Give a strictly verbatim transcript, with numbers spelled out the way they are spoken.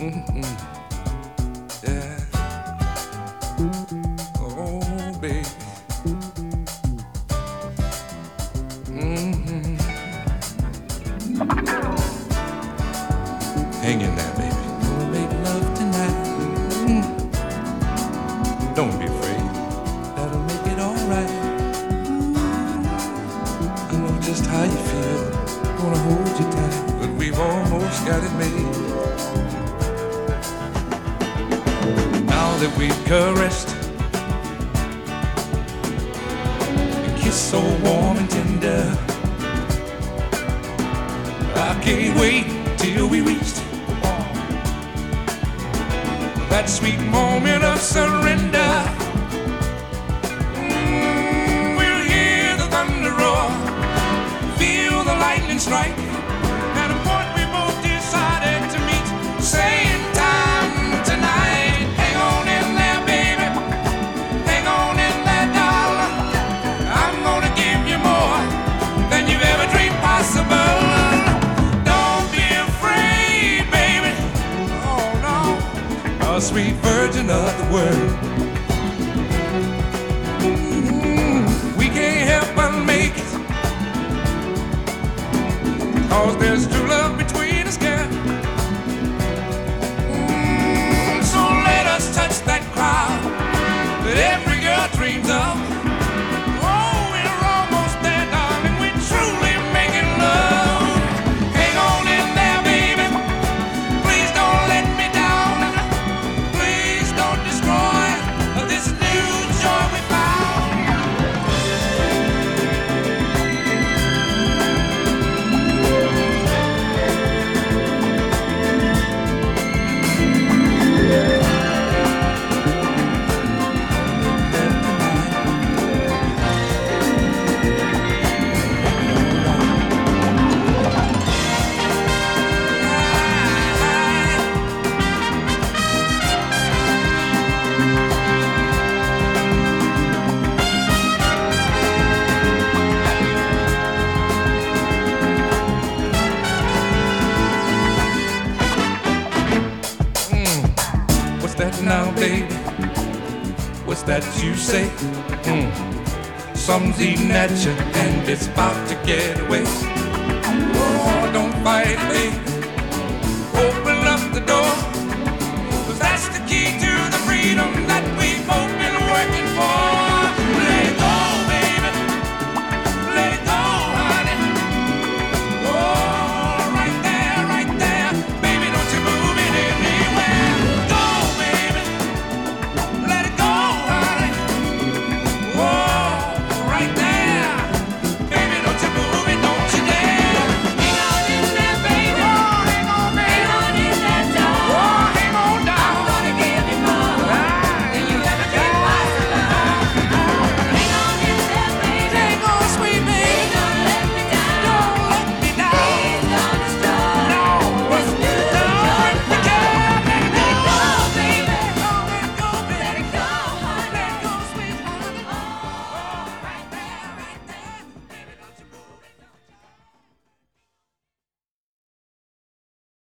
Mm-mm. Yeah. Oh, baby. Mm-hmm. Hang in there, baby. We'll make love tonight. Mm. Don't be afraid. That'll make it all right. I know just how you feel. Gonna hold you tight, but we've almost got it made. Now that we've caressed, a kiss so warm and tender, I can't wait till we reach that sweet moment of surrender. Mm, we'll hear the thunder roar, feel the lightning strike. At a point we both decided to meet, saying time tonight. Hang on in there, baby. Hang on in there, darling. I'm gonna give you more than you've ever dreamed possible. Don't be afraid, baby. Oh no, a sweet virgin of the world. Mm, we can't help but make it, 'cause there's true love between us, girl. Mm, so let us touch that cloud that every girl dreams of. Oh, we're almost there, darling. We're truly making love. Hang on in there, baby. Please don't let me down. Please don't destroy this new joy we found. What's that now, baby? What's that you say? Mm. Something's eating at you and it's about to get away. Oh, don't fight it, baby. Open up the door.